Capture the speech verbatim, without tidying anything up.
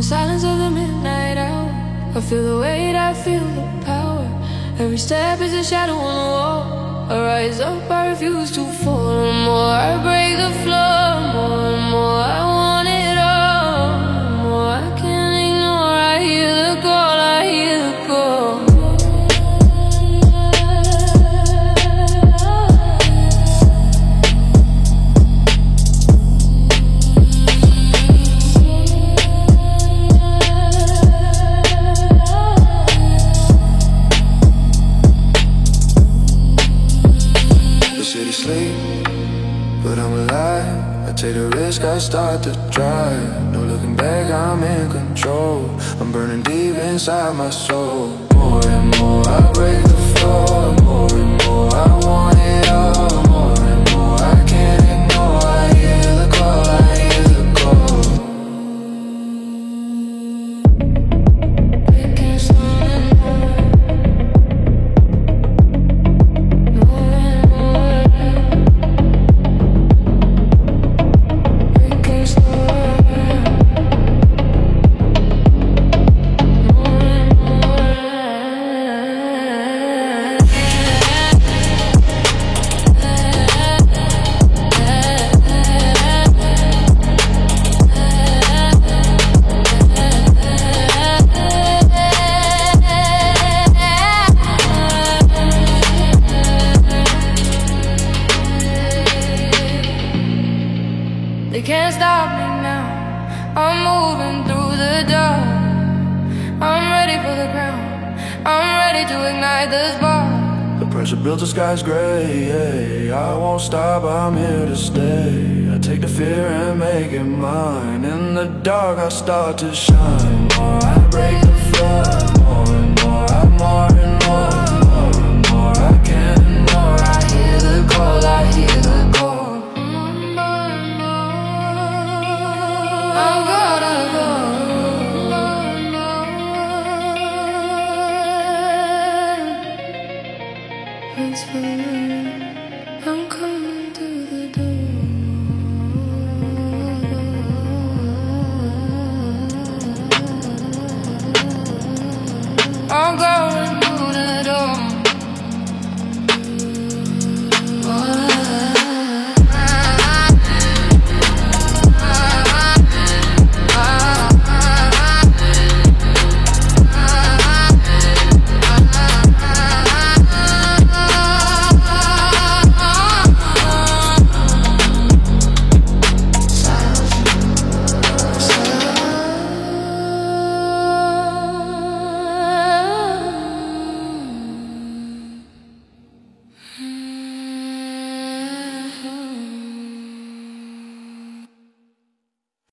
the silence of the midnight hour, I feel the weight, I feel the power. Every step is a shadow on the wall. I rise up, I refuse to fall. The more I break the floor, more and more I want it all. The more I can't ignore, I hear the call, I hear the call. Sleep, but I'm alive. I take the risk, I start to drive. No looking back, I'm in control. I'm burning deep inside my soul. More and more I break the floor. More and more I want it all. More and more I can't ignore. I hear the call, I hear the call. They can't stop me now. I'm moving through the dark. I'm ready for the ground. I'm ready to ignite the spark. The pressure builds, the sky's gray. I won't stop, I'm here to stay. I take the fear and make it mine. In the dark I start to shine. More I break the floor. More and more, I'm more and more.